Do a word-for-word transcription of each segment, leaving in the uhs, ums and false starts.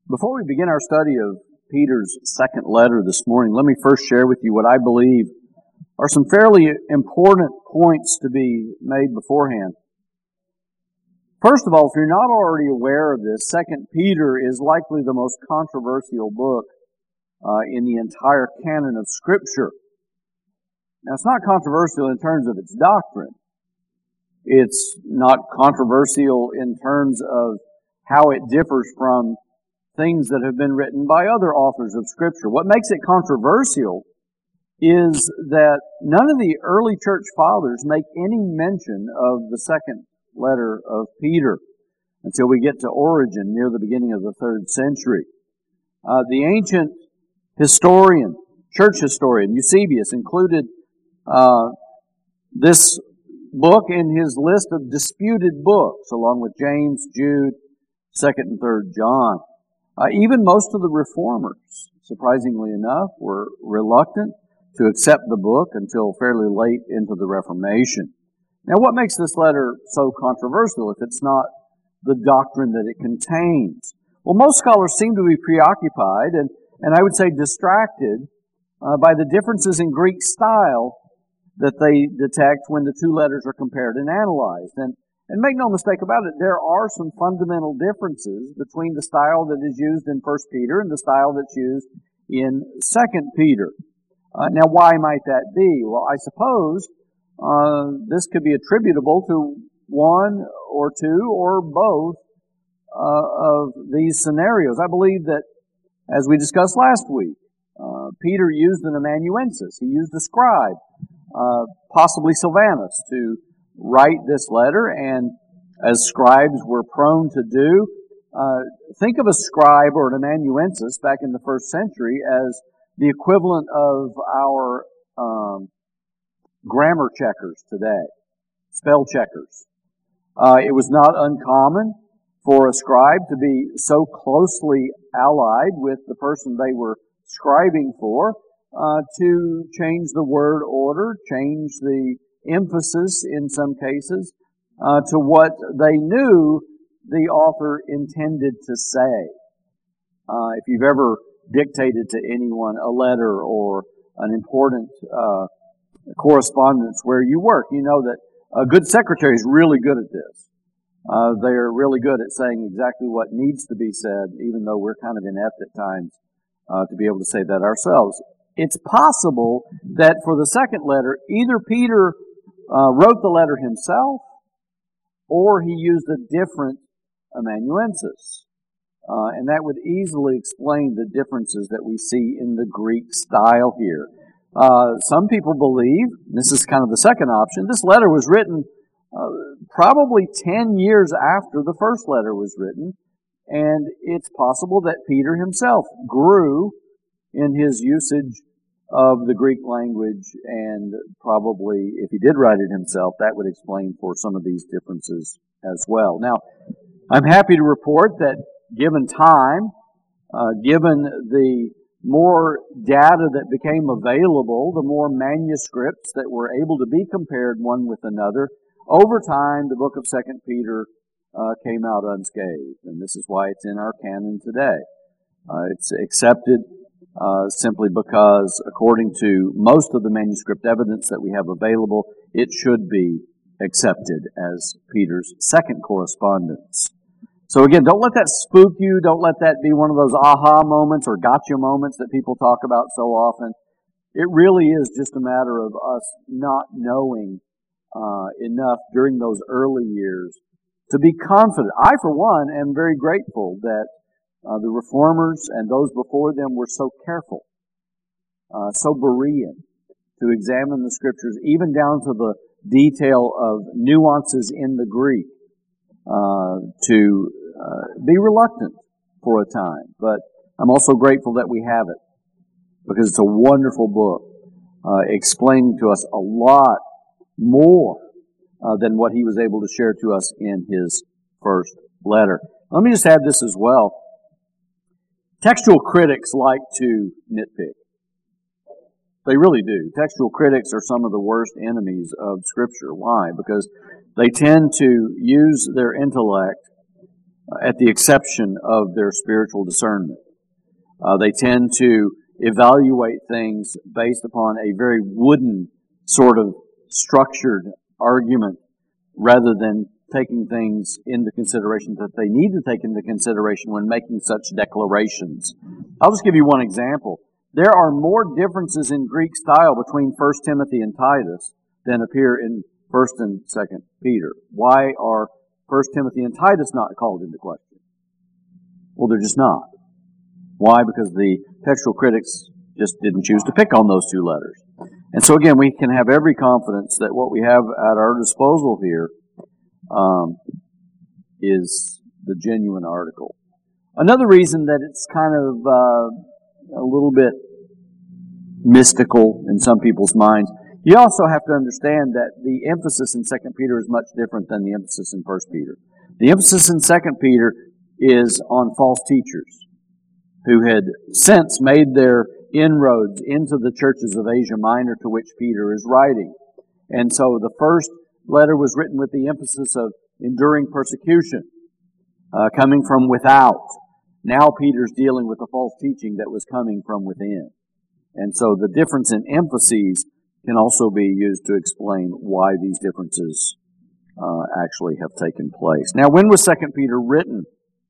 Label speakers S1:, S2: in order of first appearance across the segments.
S1: Before we begin our study of Peter's second letter this morning, let me first share with you what I believe are some fairly important points to be made beforehand. First of all, if you're not already aware of this, Second Peter is likely the most controversial book uh, in the entire canon of Scripture. Now, it's not controversial in terms of its doctrine. It's not controversial in terms of how it differs from things that have been written by other authors of Scripture. What makes it controversial is that none of the early church fathers make any mention of the second letter of Peter until we get to Origen near the beginning of the third century. Uh, the ancient historian, church historian, Eusebius, included uh, this book in his list of disputed books, along with James, Jude, second and third John. Uh, even most of the reformers, surprisingly enough, were reluctant to accept the book until fairly late into the Reformation. Now, what makes this letter so controversial if it's not the doctrine that it contains? Well, most scholars seem to be preoccupied and, and I would say distracted uh, by the differences in Greek style that they detect when the two letters are compared and analyzed. And And make no mistake about it, there are some fundamental differences between the style that is used in First Peter and the style that's used in Second Peter. Uh, now, why might that be? Well, I suppose uh, this could be attributable to one or two or both uh, of these scenarios. I believe that, as we discussed last week, uh, Peter used an amanuensis. He used a scribe, uh, possibly Silvanus, to write this letter, and as scribes were prone to do, uh, think of a scribe or an amanuensis back in the first century as the equivalent of our um, grammar checkers today, spell checkers. Uh, it was not uncommon for a scribe to be so closely allied with the person they were scribing for uh, to change the word order, change the emphasis in some cases uh, to what they knew the author intended to say. Uh, if you've ever dictated to anyone a letter or an important uh, correspondence where you work, you know that a good secretary is really good at this. Uh, they're really good at saying exactly what needs to be said, even though we're kind of inept at times uh, to be able to say that ourselves. It's possible that for the second letter, either Peter Uh, wrote the letter himself, or he used a different amanuensis. Uh, and that would easily explain the differences that we see in the Greek style here. Uh, some people believe, this is kind of the second option, this letter was written uh, probably ten years after the first letter was written, and it's possible that Peter himself grew in his usage of the Greek language, and probably, if he did write it himself, that would explain for some of these differences as well. Now, I'm happy to report that given time, uh, given the more data that became available, the more manuscripts that were able to be compared one with another, over time, the book of Second Peter uh, came out unscathed, and this is why it's in our canon today. Uh, it's accepted Uh, simply because, according to most of the manuscript evidence that we have available, it should be accepted as Peter's second correspondence. So again, don't let that spook you. Don't let that be one of those aha moments or gotcha moments that people talk about so often. It really is just a matter of us not knowing uh, enough during those early years to be confident. I, for one, am very grateful that Uh, the reformers and those before them were so careful, uh, so Berean, to examine the Scriptures, even down to the detail of nuances in the Greek, uh, to uh, be reluctant for a time. But I'm also grateful that we have it, because it's a wonderful book, uh, explaining to us a lot more uh, than what he was able to share to us in his first letter. Let me just add this as well. Textual critics like to nitpick. They really do. Textual critics are some of the worst enemies of Scripture. Why? Because they tend to use their intellect at the exception of their spiritual discernment. Uh, they tend to evaluate things based upon a very wooden sort of structured argument rather than taking things into consideration that they need to take into consideration when making such declarations. I'll just give you one example. There are more differences in Greek style between First Timothy and Titus than appear in First and Second Peter. Why are First Timothy and Titus not called into question? Well, they're just not. Why? Because the textual critics just didn't choose to pick on those two letters. And so again, we can have every confidence that what we have at our disposal here um, is the genuine article. Another reason that it's kind of uh, a little bit mystical in some people's minds, you also have to understand that the emphasis in Second Peter is much different than the emphasis in First Peter. The emphasis in Second Peter is on false teachers who had since made their inroads into the churches of Asia Minor to which Peter is writing. And so the first letter was written with the emphasis of enduring persecution, uh, coming from without. Now Peter's dealing with the false teaching that was coming from within. And so the difference in emphases can also be used to explain why these differences uh, actually have taken place. Now, when was Second Peter written?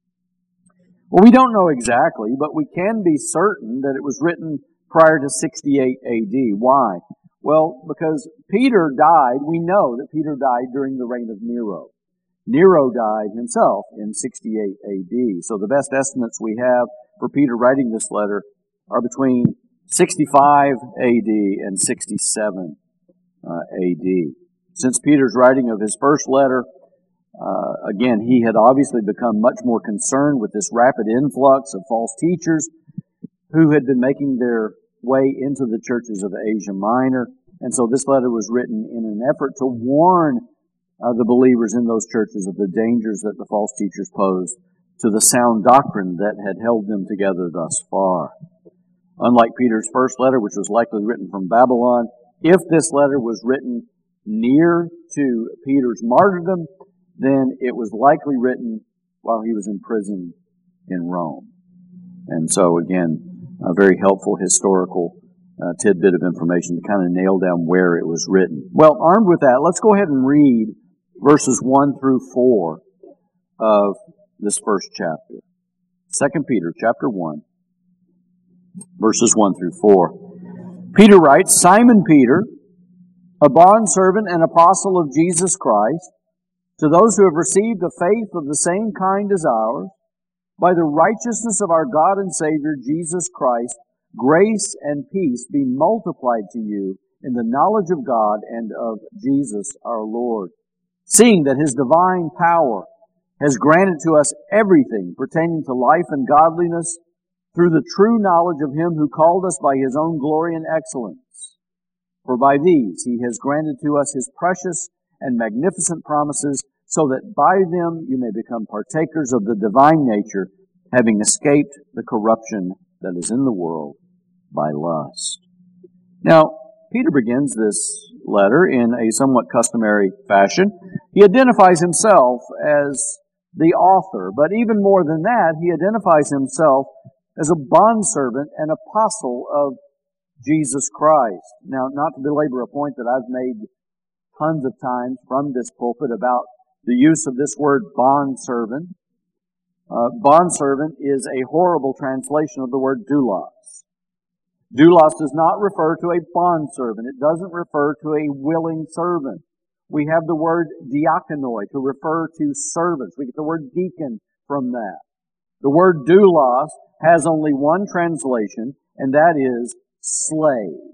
S1: Well, we don't know exactly, but we can be certain that it was written prior to sixty-eight A D. Why? Well, because Peter died, we know that Peter died during the reign of Nero. Nero died himself in sixty-eight A D. So the best estimates we have for Peter writing this letter are between sixty-five A D and sixty-seven uh, A D. Since Peter's writing of his first letter, Uh, again, he had obviously become much more concerned with this rapid influx of false teachers who had been making their way into the churches of Asia Minor. And so this letter was written in an effort to warn uh, the believers in those churches of the dangers that the false teachers posed to the sound doctrine that had held them together thus far. Unlike Peter's first letter, which was likely written from Babylon, if this letter was written near to Peter's martyrdom, then it was likely written while he was in prison in Rome. And so, again, a very helpful historical uh, tidbit of information to kind of nail down where it was written. Well, armed with that, let's go ahead and read verses one through four of this first chapter. Second Peter chapter one, verses one through four. Peter writes, Simon Peter, a bondservant and apostle of Jesus Christ, to those who have received a faith of the same kind as ours, by the righteousness of our God and Savior, Jesus Christ, grace and peace be multiplied to you in the knowledge of God and of Jesus our Lord, seeing that His divine power has granted to us everything pertaining to life and godliness through the true knowledge of Him who called us by His own glory and excellence. For by these He has granted to us His precious and magnificent promises, so that by them you may become partakers of the divine nature, having escaped the corruption that is in the world by lust. Now, Peter begins this letter in a somewhat customary fashion. He identifies himself as the author, but even more than that, he identifies himself as a bondservant and apostle of Jesus Christ. Now, not to belabor a point that I've made tons of times from this pulpit about the use of this word bondservant. Uh, bondservant is a horrible translation of the word doulos. Doulos does not refer to a bondservant. It doesn't refer to a willing servant. We have the word diakonoi to refer to servants. We get the word deacon from that. The word doulos has only one translation, and that is slave.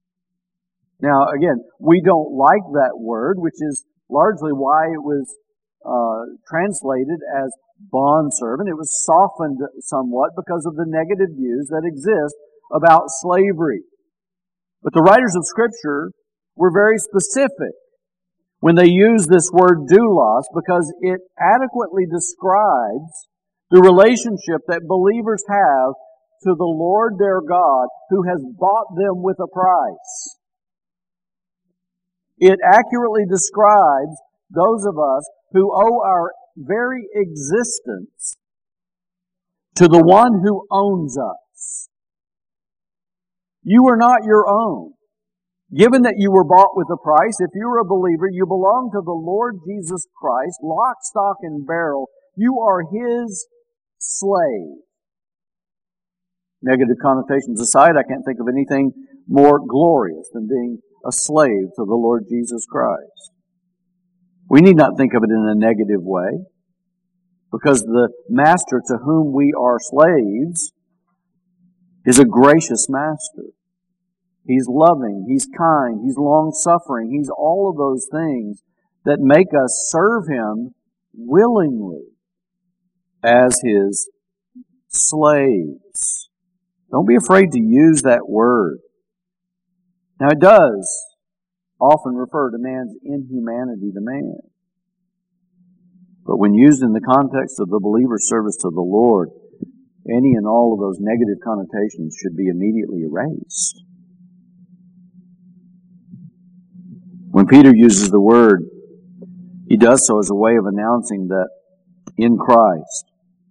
S1: Now, again, we don't like that word, which is largely why it was uh, translated as bondservant. It was softened somewhat because of the negative views that exist about slavery. But the writers of Scripture were very specific when they use this word doulos, because it adequately describes the relationship that believers have to the Lord their God, who has bought them with a price. It accurately describes those of us who owe our very existence to the one who owns us. You are not your own. Given that you were bought with a price, if you're a believer, you belong to the Lord Jesus Christ, lock, stock, and barrel. You are His slave. Negative connotations aside, I can't think of anything more glorious than being a slave to the Lord Jesus Christ. We need not think of it in a negative way, because the master to whom we are slaves is a gracious master. He's loving, He's kind, He's long-suffering, He's all of those things that make us serve Him willingly as His slaves. Don't be afraid to use that word. Now, it does often refer to man's inhumanity to man. But when used in the context of the believer's service to the Lord, any and all of those negative connotations should be immediately erased. When Peter uses the word, he does so as a way of announcing that in Christ,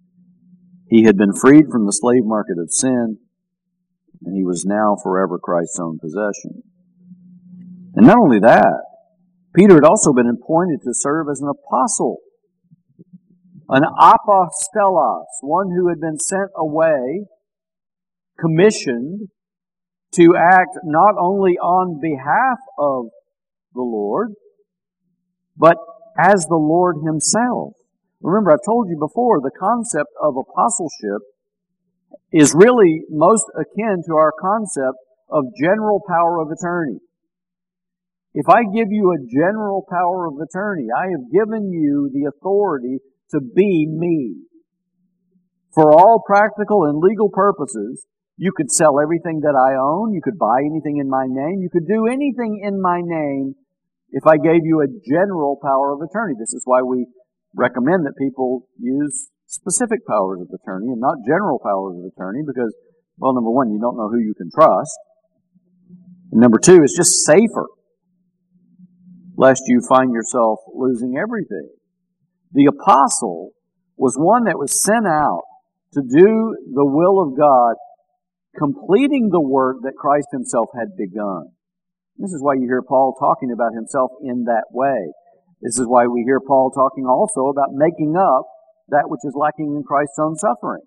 S1: he had been freed from the slave market of sin, and he was now forever Christ's own possession. And not only that, Peter had also been appointed to serve as an apostle, an apostolos, one who had been sent away, commissioned to act not only on behalf of the Lord, but as the Lord Himself. Remember, I've told you before, the concept of apostleship is really most akin to our concept of general power of attorney. If I give you a general power of attorney, I have given you the authority to be me. For all practical and legal purposes, you could sell everything that I own, you could buy anything in my name, you could do anything in my name if I gave you a general power of attorney. This is why we recommend that people use specific powers of attorney and not general powers of attorney because, well, number one, you don't know who you can trust. And number two, it's just safer, lest you find yourself losing everything. The apostle was one that was sent out to do the will of God, completing the work that Christ Himself had begun. This is why you hear Paul talking about himself in that way. This is why we hear Paul talking also about making up that which is lacking in Christ's own suffering.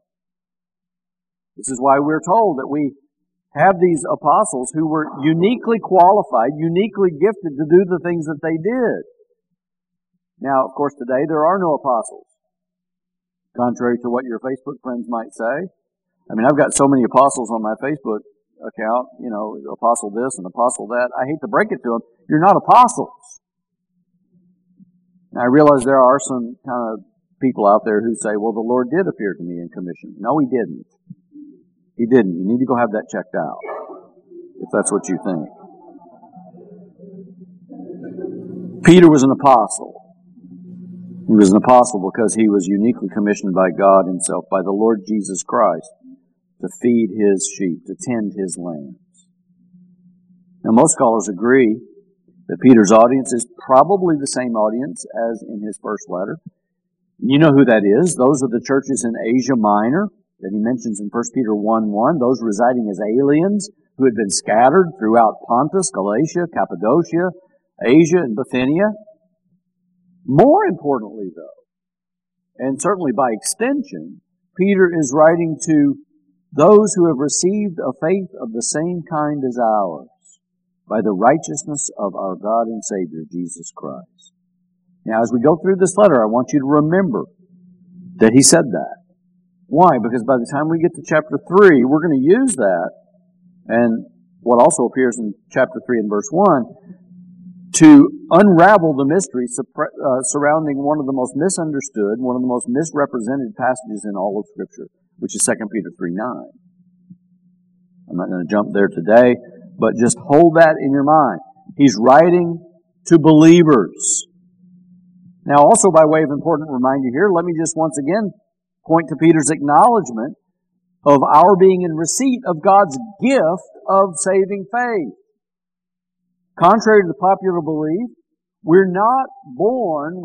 S1: This is why we're told that we have these apostles who were uniquely qualified, uniquely gifted to do the things that they did. Now, of course, today there are no apostles, contrary to what your Facebook friends might say. I mean, I've got so many apostles on my Facebook account, you know, apostle this and apostle that. I hate to break it to them. You're not apostles. Now, I realize there are some kind of people out there who say, well, the Lord did appear to me in commission. No, He didn't. He didn't. You need to go have that checked out, if that's what you think. Peter was an apostle. He was an apostle because he was uniquely commissioned by God Himself, by the Lord Jesus Christ, to feed His sheep, to tend His lambs. Now, most scholars agree that Peter's audience is probably the same audience as in his first letter. You know who that is. Those are the churches in Asia Minor that he mentions in First Peter one one, those residing as aliens who had been scattered throughout Pontus, Galatia, Cappadocia, Asia, and Bithynia. More importantly, though, and certainly by extension, Peter is writing to those who have received a faith of the same kind as ours, by the righteousness of our God and Savior, Jesus Christ. Now, as we go through this letter, I want you to remember that he said that. Why? Because by the time we get to chapter three, we're going to use that, and what also appears in chapter three and verse one, to unravel the mystery uh, surrounding one of the most misunderstood, one of the most misrepresented passages in all of Scripture, which is Second Peter three nine. I'm not going to jump there today, but just hold that in your mind. He's writing to believers. Now, also by way of important reminder here, let me just once again point to Peter's acknowledgement of our being in receipt of God's gift of saving faith. Contrary to the popular belief, we're not born with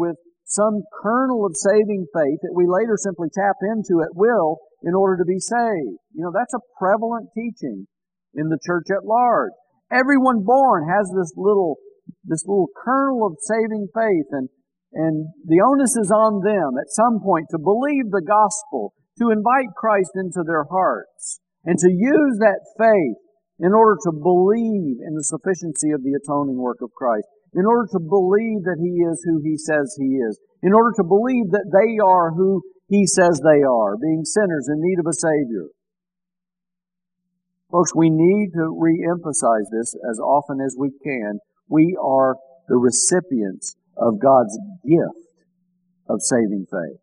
S1: some kernel of saving faith that we later simply tap into at will in order to be saved. You know, that's a prevalent teaching in the church at large. Everyone born has this little, this little kernel of saving faith, and, and the onus is on them at some point to believe the gospel, to invite Christ into their hearts, and to use that faith in order to believe in the sufficiency of the atoning work of Christ, in order to believe that He is who He says He is, in order to believe that they are who He says they are, being sinners in need of a Savior. Folks, we need to re-emphasize this as often as we can. We are the recipients of God's gift of saving faith.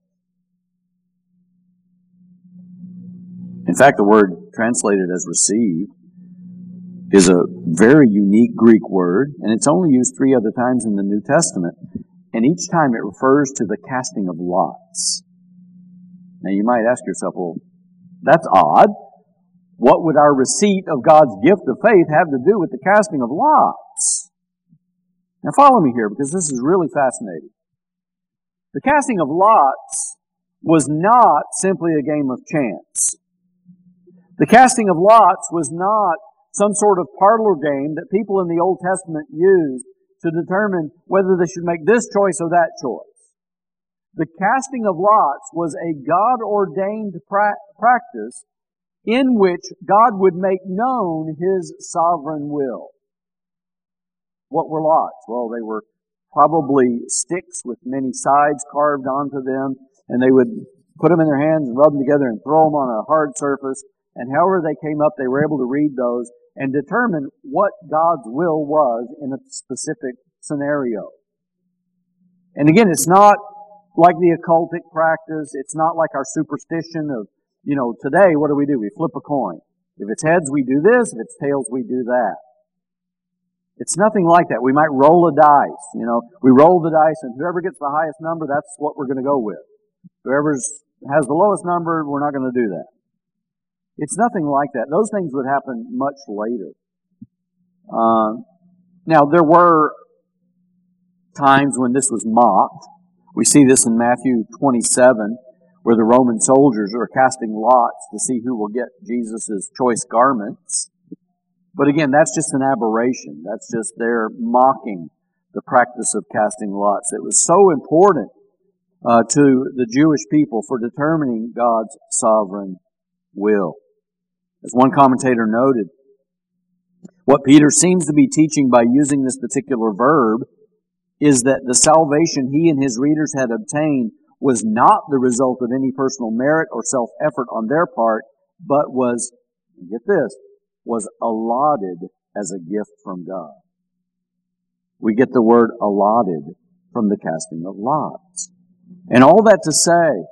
S1: In fact, the word translated as received is a very unique Greek word, and it's only used three other times in the New Testament, and each time it refers to the casting of lots. Now you might ask yourself, well, that's odd. What would our receipt of God's gift of faith have to do with the casting of lots? Now follow me here, because this is really fascinating. The casting of lots was not simply a game of chance. The casting of lots was not some sort of parlor game that people in the Old Testament used to determine whether they should make this choice or that choice. The casting of lots was a God-ordained pra- practice in which God would make known His sovereign will. What were lots? Well, they were probably sticks with many sides carved onto them, and they would put them in their hands and rub them together and throw them on a hard surface, and however they came up, they were able to read those and determine what God's will was in a specific scenario. And again, it's not like the occultic practice. It's not like our superstition of, you know, today, what do we do? We flip a coin. If it's heads, we do this. If it's tails, we do that. It's nothing like that. We might roll a dice. You know, we roll the dice, and whoever gets the highest number, that's what we're going to go with. Whoever has the lowest number, we're not going to do that. It's nothing like that. Those things would happen much later. Um, now, there were times when this was mocked. We see this in Matthew twenty-seven, where the Roman soldiers are casting lots to see who will get Jesus' choice garments. But again, that's just an aberration. That's just their mocking the practice of casting lots. It was so important uh, to the Jewish people for determining God's sovereign will. As one commentator noted, what Peter seems to be teaching by using this particular verb is that the salvation he and his readers had obtained was not the result of any personal merit or self-effort on their part, but was, get this, was allotted as a gift from God. We get the word allotted from the casting of lots. And all that to say,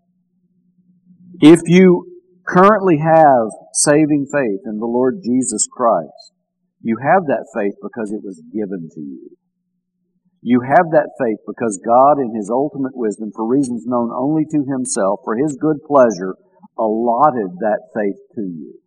S1: if you currently have saving faith in the Lord Jesus Christ, you have that faith because it was given to you. You have that faith because God, in His ultimate wisdom, for reasons known only to Himself, for His good pleasure, allotted that faith to you.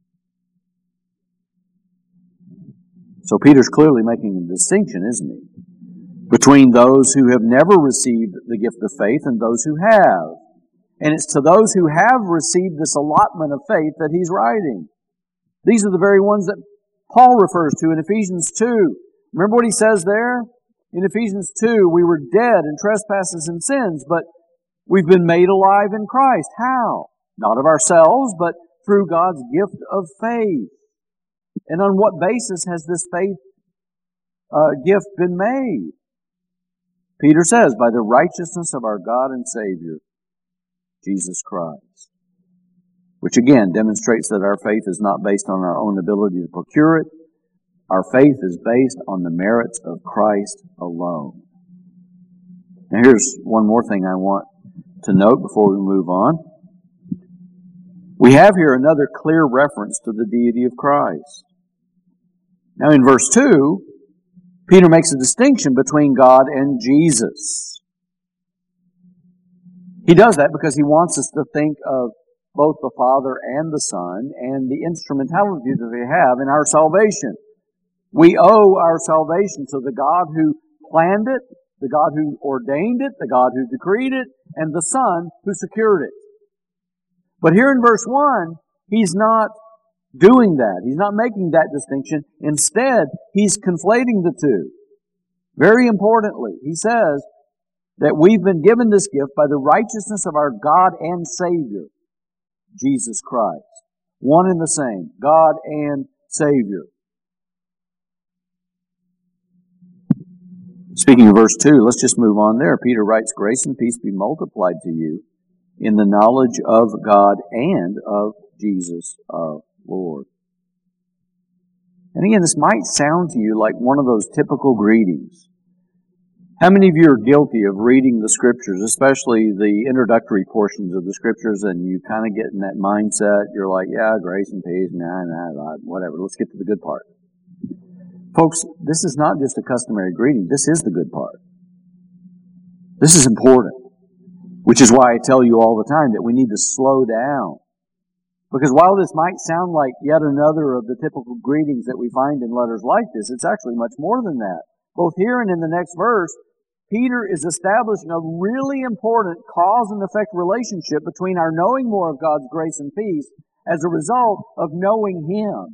S1: So Peter's clearly making a distinction, isn't he? Between those who have never received the gift of faith and those who have. And it's to those who have received this allotment of faith that he's writing. These are the very ones that Paul refers to in Ephesians two. Remember what he says there? In Ephesians two, we were dead in trespasses and sins, but we've been made alive in Christ. How? Not of ourselves, but through God's gift of faith. And on what basis has this faith uh, gift been made? Peter says, by the righteousness of our God and Savior, Jesus Christ. Which again demonstrates that our faith is not based on our own ability to procure it. Our faith is based on the merits of Christ alone. Now here's one more thing I want to note before we move on. We have here another clear reference to the deity of Christ. Now in verse two, Peter makes a distinction between God and Jesus. He does that because he wants us to think of both the Father and the Son and the instrumentality that they have in our salvation. We owe our salvation to the God who planned it, The God who ordained it, the God who decreed it, and the Son who secured it. But here in verse one, He's not doing that. He's not making that distinction. Instead, He's conflating the two. Very importantly, He says that we've been given this gift by the righteousness of our God and Savior, Jesus Christ. One and the same, God and Savior. Speaking of verse two, let's just move on there. Peter writes, "Grace and peace be multiplied to you in the knowledge of God and of Jesus our Lord." And again, this might sound to you like one of those typical greetings. How many of you are guilty of reading the Scriptures, especially the introductory portions of the Scriptures, and you kind of get in that mindset, you're like, yeah, grace and peace, nah, nah, nah, whatever, let's get to the good part. Folks, this is not just a customary greeting. This is the good part. This is important. Which is why I tell you all the time that we need to slow down. Because while this might sound like yet another of the typical greetings that we find in letters like this, it's actually much more than that. Both here and in the next verse, Peter is establishing a really important cause and effect relationship between our knowing more of God's grace and peace as a result of knowing Him.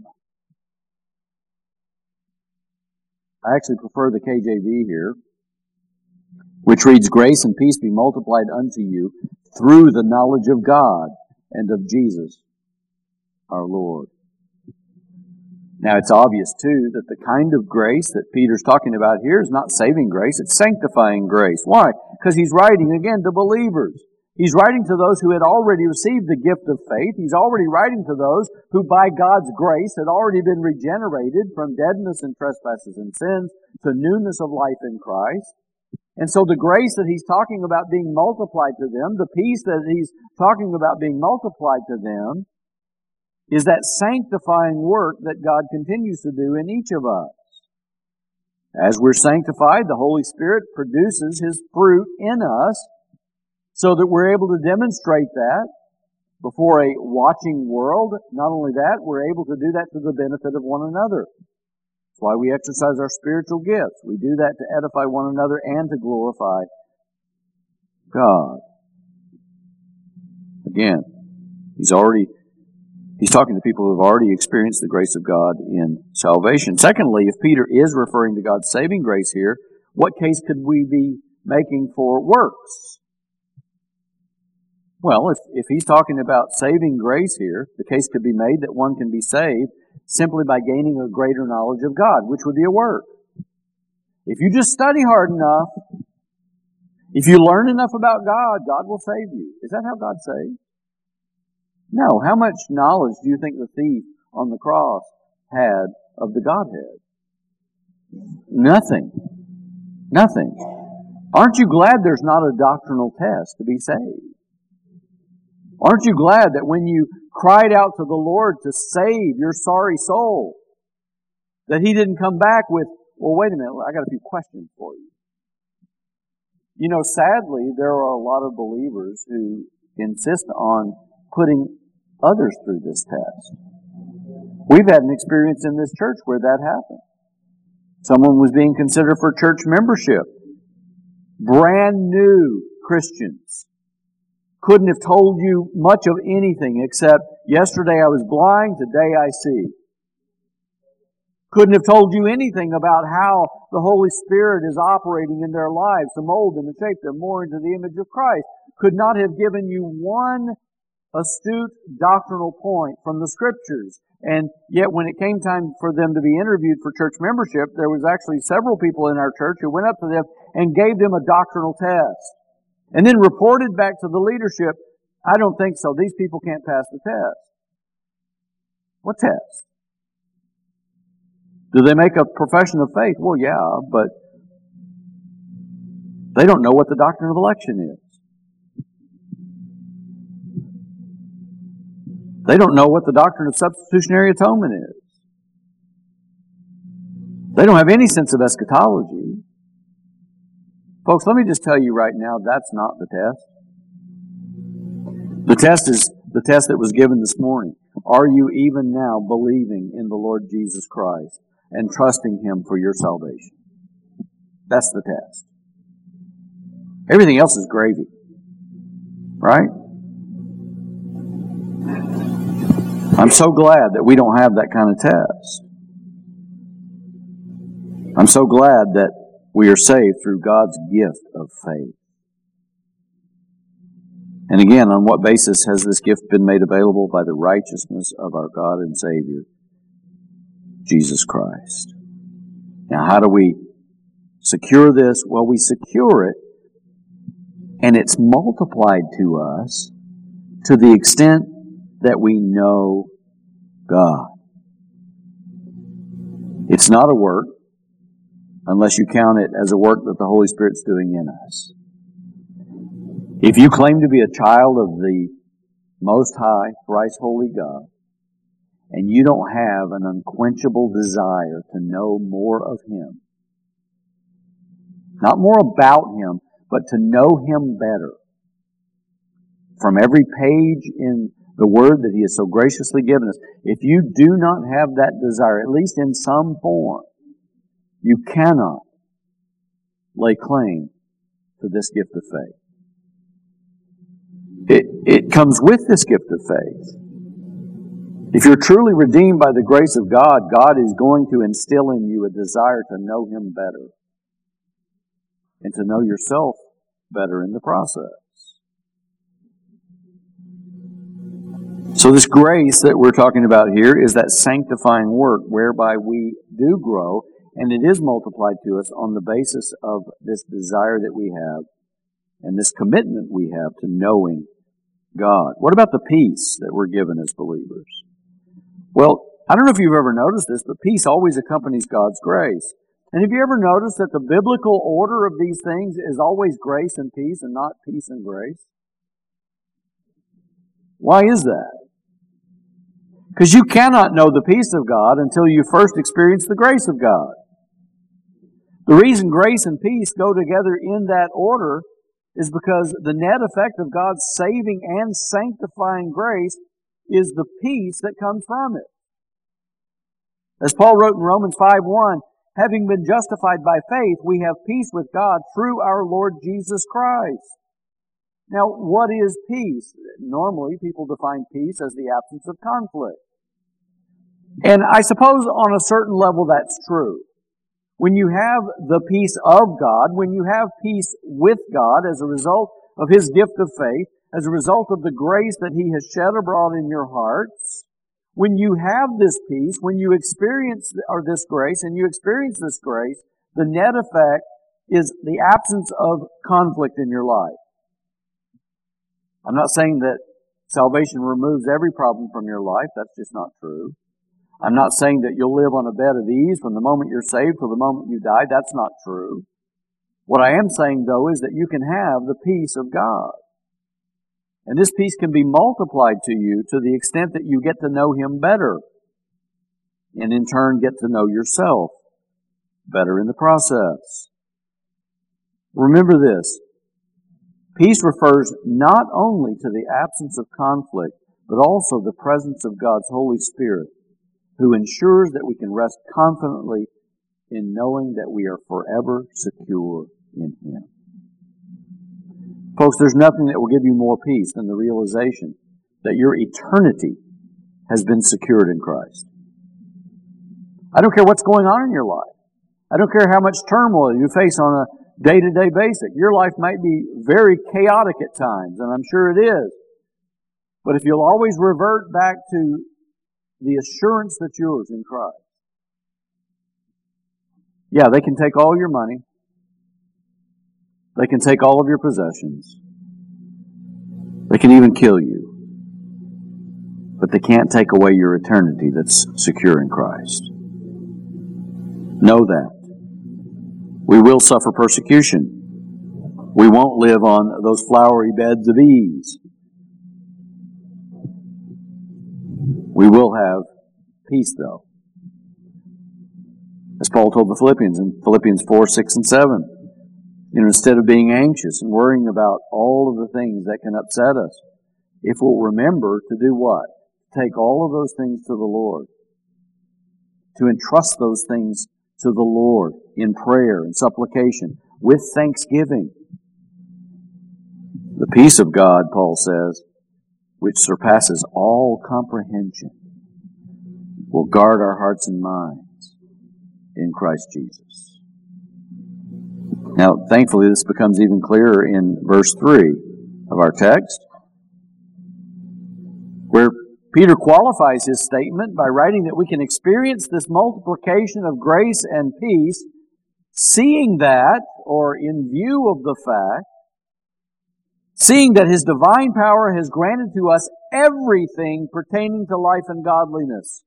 S1: I actually prefer the K J V here, which reads, "Grace and peace be multiplied unto you through the knowledge of God and of Jesus our Lord." Now it's obvious too that the kind of grace that Peter's talking about here is not saving grace, it's sanctifying grace. Why? Because he's writing again to believers. He's writing to those who had already received the gift of faith. He's already writing to those who by God's grace had already been regenerated from deadness and trespasses and sins to newness of life in Christ. And so the grace that he's talking about being multiplied to them, the peace that he's talking about being multiplied to them, is that sanctifying work that God continues to do in each of us. As we're sanctified, the Holy Spirit produces His fruit in us so that we're able to demonstrate that before a watching world. Not only that, we're able to do that to the benefit of one another. That's why we exercise our spiritual gifts. We do that to edify one another and to glorify God. Again, he's already, he's talking to people who have already experienced the grace of God in salvation. Secondly, if Peter is referring to God's saving grace here, what case could we be making for works? Well, if, if he's talking about saving grace here, the case could be made that one can be saved simply by gaining a greater knowledge of God, which would be a work. If you just study hard enough, if you learn enough about God, God will save you. Is that how God saves? No. How much knowledge do you think the thief on the cross had of the Godhead? Nothing. Nothing. Aren't you glad there's not a doctrinal test to be saved? Aren't you glad that when you cried out to the Lord to save your sorry soul, that He didn't come back with, well, wait a minute, I got a few questions for you. You know, sadly, there are a lot of believers who insist on putting others through this test. We've had an experience in this church where that happened. Someone was being considered for church membership. Brand new Christians. Couldn't have told you much of anything except, yesterday I was blind, today I see. Couldn't have told you anything about how the Holy Spirit is operating in their lives to mold them and shape them more into the image of Christ. Could not have given you one astute doctrinal point from the Scriptures. And yet when it came time for them to be interviewed for church membership, there was actually several people in our church who went up to them and gave them a doctrinal test. And then reported back to the leadership, I don't think so. These people can't pass the test. What test? Do they make a profession of faith? Well, yeah, but they don't know what the doctrine of election is. They don't know what the doctrine of substitutionary atonement is. They don't have any sense of eschatology. Folks, let me just tell you right now, that's not the test. The test is the test that was given this morning. Are you even now believing in the Lord Jesus Christ and trusting Him for your salvation? That's the test. Everything else is gravy. Right? I'm so glad that we don't have that kind of test. I'm so glad that we are saved through God's gift of faith. And again, on what basis has this gift been made available? By the righteousness of our God and Savior, Jesus Christ. Now, how do we secure this? Well, we secure it, and it's multiplied to us to the extent that we know God. It's not a work, unless you count it as a work that the Holy Spirit's doing in us. If you claim to be a child of the Most High, thrice holy God, and you don't have an unquenchable desire to know more of Him, not more about Him, but to know Him better, from every page in the Word that He has so graciously given us, if you do not have that desire, at least in some form, you cannot lay claim to this gift of faith. It, it comes with this gift of faith. If you're truly redeemed by the grace of God, God is going to instill in you a desire to know Him better and to know yourself better in the process. So this grace that we're talking about here is that sanctifying work whereby we do grow, and it is multiplied to us on the basis of this desire that we have and this commitment we have to knowing God. What about the peace that we're given as believers? Well, I don't know if you've ever noticed this, but peace always accompanies God's grace. And have you ever noticed that the biblical order of these things is always grace and peace and not peace and grace? Why is that? Because you cannot know the peace of God until you first experience the grace of God. The reason grace and peace go together in that order is because the net effect of God's saving and sanctifying grace is the peace that comes from it. As Paul wrote in Romans five one, having been justified by faith, we have peace with God through our Lord Jesus Christ. Now, what is peace? Normally, people define peace as the absence of conflict. And I suppose on a certain level that's true. When you have the peace of God, when you have peace with God as a result of His gift of faith, as a result of the grace that He has shed abroad in your hearts, when you have this peace, when you experience or this grace, and you experience this grace, the net effect is the absence of conflict in your life. I'm not saying that salvation removes every problem from your life. That's just not true. I'm not saying that you'll live on a bed of ease from the moment you're saved till the moment you die. That's not true. What I am saying, though, is that you can have the peace of God. And this peace can be multiplied to you to the extent that you get to know Him better. And in turn get to know yourself better in the process. Remember this. Peace refers not only to the absence of conflict, but also the presence of God's Holy Spirit, who ensures that we can rest confidently in knowing that we are forever secure in Him. Folks, there's nothing that will give you more peace than the realization that your eternity has been secured in Christ. I don't care what's going on in your life. I don't care how much turmoil you face on a day-to-day basis. Your life might be very chaotic at times, and I'm sure it is. But if you'll always revert back to the assurance that's yours in Christ. Yeah, they can take all your money. They can take all of your possessions. They can even kill you. But they can't take away your eternity that's secure in Christ. Know that. We will suffer persecution. We won't live on those flowery beds of ease. We will have peace, though. As Paul told the Philippians in Philippians four, six, and seven. You know, instead of being anxious and worrying about all of the things that can upset us, if we'll remember to do what? Take all of those things to the Lord. To entrust those things to the Lord in prayer and supplication with thanksgiving. The peace of God, Paul says, which surpasses all comprehension, will guard our hearts and minds in Christ Jesus. Now, thankfully, this becomes even clearer in verse three of our text, where Peter qualifies his statement by writing that we can experience this multiplication of grace and peace, seeing that, or in view of the fact, seeing that His divine power has granted to us everything pertaining to life and godliness.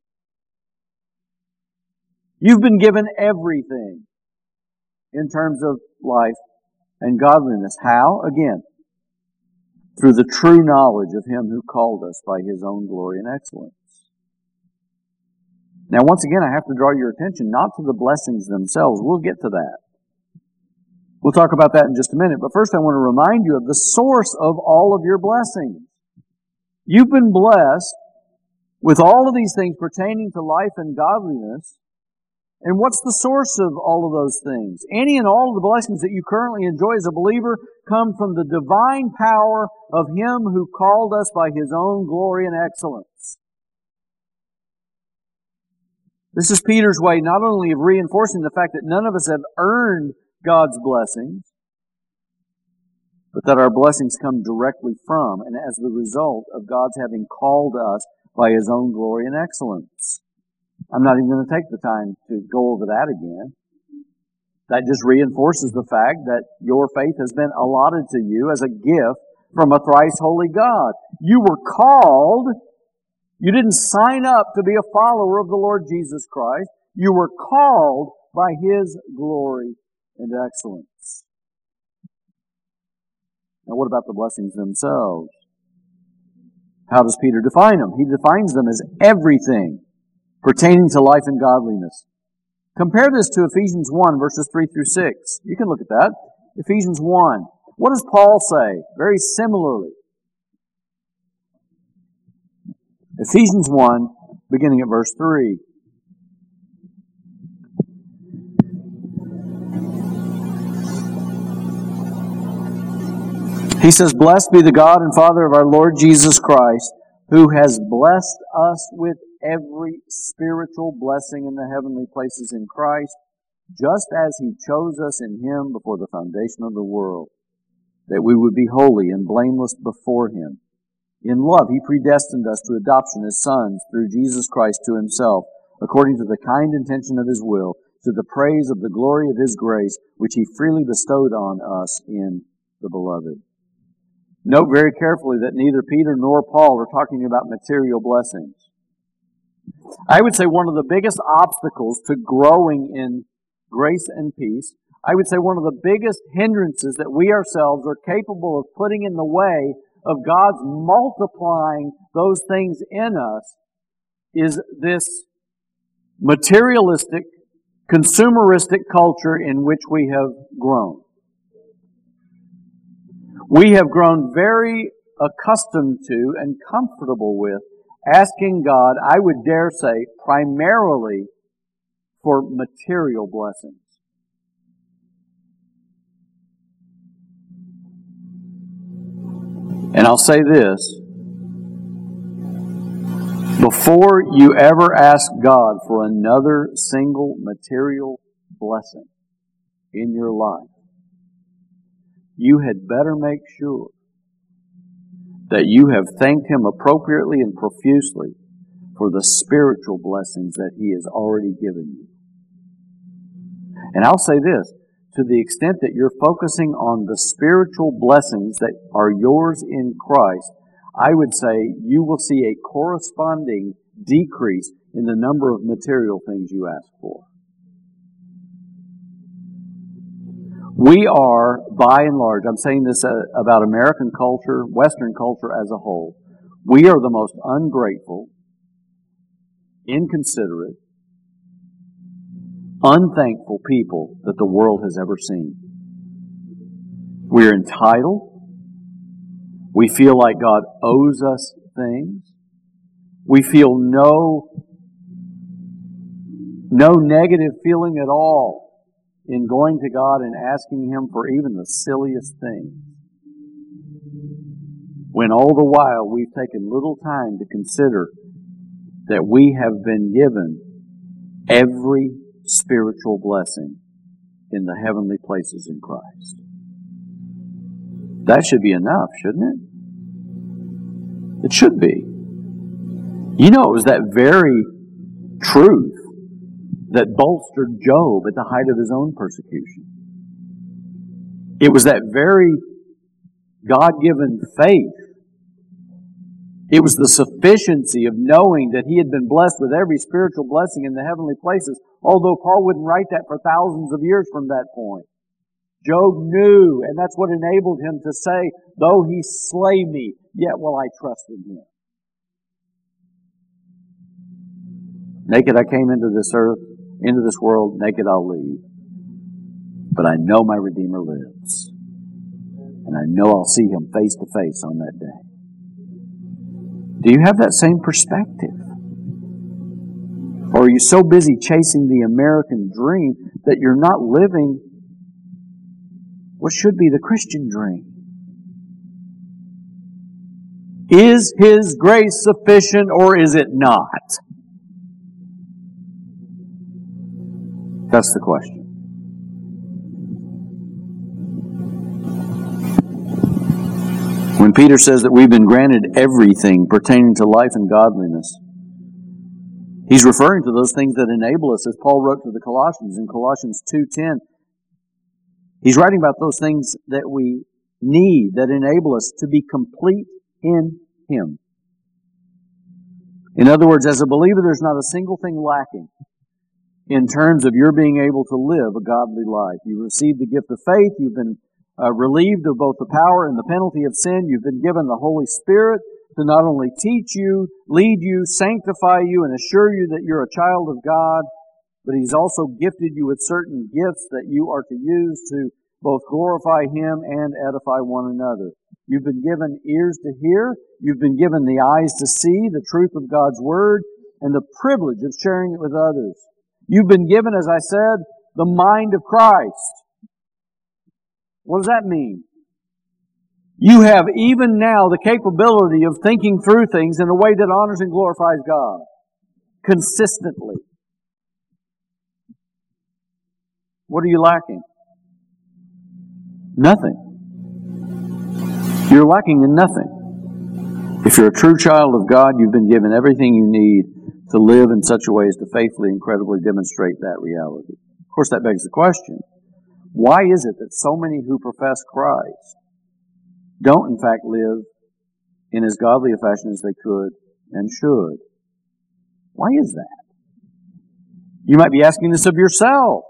S1: You've been given everything in terms of life and godliness. How? Again, through the true knowledge of Him who called us by His own glory and excellence. Now, once again, I have to draw your attention not to the blessings themselves. We'll get to that. We'll talk about that in just a minute. But first, I want to remind you of the source of all of your blessings. You've been blessed with all of these things pertaining to life and godliness. And what's the source of all of those things? Any and all of the blessings that you currently enjoy as a believer come from the divine power of Him who called us by His own glory and excellence. This is Peter's way not only of reinforcing the fact that none of us have earned God's blessings, but that our blessings come directly from and as the result of God's having called us by His own glory and excellence. I'm not even going to take the time to go over that again. That just reinforces the fact that your faith has been allotted to you as a gift from a thrice holy God. You were called. You didn't sign up to be a follower of the Lord Jesus Christ. You were called by His glory and excellence. Now, what about the blessings themselves? How does Peter define them? He defines them as everything pertaining to life and godliness. Compare this to Ephesians one, verses three through six. You can look at that. Ephesians one. What does Paul say? Very similarly. Ephesians one, beginning at verse three. He says, "Blessed be the God and Father of our Lord Jesus Christ, who has blessed us with every spiritual blessing in the heavenly places in Christ, just as He chose us in Him before the foundation of the world, that we would be holy and blameless before Him. In love He predestined us to adoption as sons through Jesus Christ to Himself, according to the kind intention of His will, to the praise of the glory of His grace, which He freely bestowed on us in the Beloved." Note very carefully that neither Peter nor Paul are talking about material blessings. I would say one of the biggest obstacles to growing in grace and peace, I would say one of the biggest hindrances that we ourselves are capable of putting in the way of God's multiplying those things in us, is this materialistic, consumeristic culture in which we have grown. We have grown very accustomed to and comfortable with asking God, I would dare say, primarily for material blessings. And I'll say this, before you ever ask God for another single material blessing in your life, you had better make sure that you have thanked Him appropriately and profusely for the spiritual blessings that He has already given you. And I'll say this, to the extent that you're focusing on the spiritual blessings that are yours in Christ, I would say you will see a corresponding decrease in the number of material things you ask for. We are, by and large, I'm saying this about American culture, Western culture as a whole, we are the most ungrateful, inconsiderate, unthankful people that the world has ever seen. We're entitled. We feel like God owes us things. We feel no, no negative feeling at all in going to God and asking Him for even the silliest things. when all the while we've taken little time to consider that we have been given every spiritual blessing in the heavenly places in Christ. That should be enough, shouldn't it? It should be. You know, it was that very truth that bolstered Job at the height of his own persecution. It was that very God-given faith. It was the sufficiency of knowing that he had been blessed with every spiritual blessing in the heavenly places, although Paul wouldn't write that for thousands of years from that point. Job knew, and that's what enabled him to say, though he slay me, yet will I trust in him. Naked I came into this earth, into this world, naked I'll leave. But I know my Redeemer lives. And I know I'll see him face to face on that day. Do you have that same perspective? Or are you so busy chasing the American dream that you're not living what should be the Christian dream? Is His grace sufficient or is it not? That's the question. When Peter says that we've been granted everything pertaining to life and godliness, he's referring to those things that enable us, as Paul wrote to the Colossians in Colossians two ten. He's writing about those things that we need, that enable us to be complete in Him. In other words, as a believer, there's not a single thing lacking in terms of your being able to live a godly life. You've received the gift of faith. You've been uh, relieved of both the power and the penalty of sin. You've been given the Holy Spirit to not only teach you, lead you, sanctify you, and assure you that you're a child of God, but He's also gifted you with certain gifts that you are to use to both glorify Him and edify one another. You've been given ears to hear. You've been given the eyes to see the truth of God's Word and the privilege of sharing it with others. You've been given, as I said, the mind of Christ. What does that mean? You have even now the capability of thinking through things in a way that honors and glorifies God consistently. What are you lacking? Nothing. You're lacking in nothing. If you're a true child of God, you've been given everything you need to live in such a way as to faithfully and credibly demonstrate that reality. Of course, that begs the question, why is it that so many who profess Christ don't in fact live in as godly a fashion as they could and should? Why is that? You might be asking this of yourself.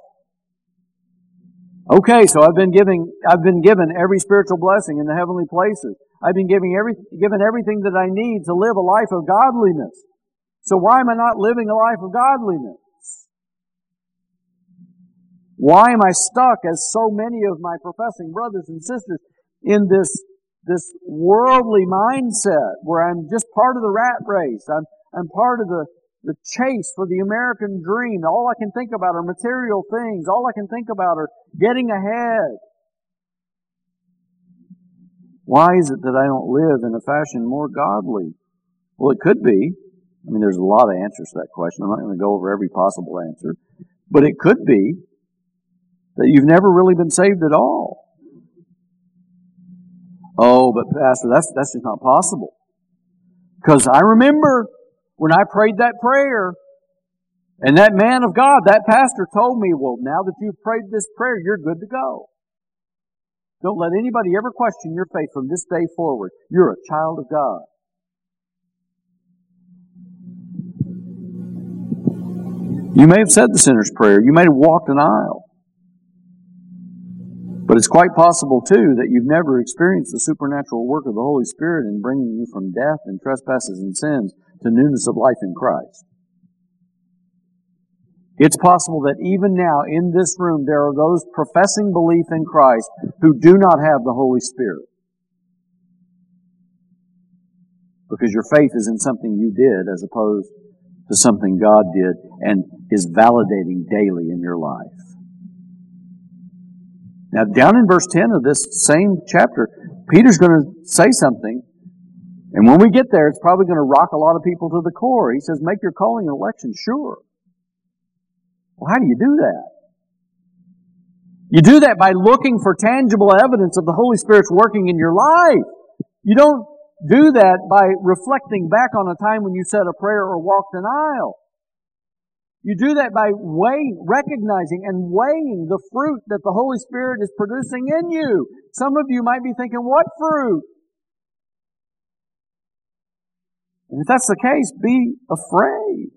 S1: Okay, so I've been giving, I've been given every spiritual blessing in the heavenly places. I've been giving every, given everything that I need to live a life of godliness. So why am I not living a life of godliness? Why am I stuck, as so many of my professing brothers and sisters, in this, this worldly mindset where I'm just part of the rat race? I'm, I'm part of the, the chase for the American dream. All I can think about are material things. All I can think about are getting ahead. Why is it that I don't live in a fashion more godly? Well, it could be. I mean, there's a lot of answers to that question. I'm not going to go over every possible answer. But it could be that you've never really been saved at all. Oh, but Pastor, that's, that's just not possible. Because I remember when I prayed that prayer, and that man of God, that pastor told me, well, now that you've prayed this prayer, you're good to go. Don't let anybody ever question your faith from this day forward. You're a child of God. You may have said the sinner's prayer. You may have walked an aisle. But it's quite possible, too, that you've never experienced the supernatural work of the Holy Spirit in bringing you from death and trespasses and sins to newness of life in Christ. It's possible that even now in this room there are those professing belief in Christ who do not have the Holy Spirit. Because your faith is in something you did as opposed to something God did and is validating daily in your life. Now, down in verse ten of this same chapter, Peter's going to say something And when we get there, it's probably going to rock a lot of people to the core. He says, make your calling and election sure. Well, how do you do that? You do that by looking for tangible evidence of the Holy Spirit's working in your life. You don't do that by reflecting back on a time when you said a prayer or walked an aisle. You do that by weighing, recognizing and weighing the fruit that the Holy Spirit is producing in you. Some of you might be thinking, what fruit? And if that's the case, be afraid.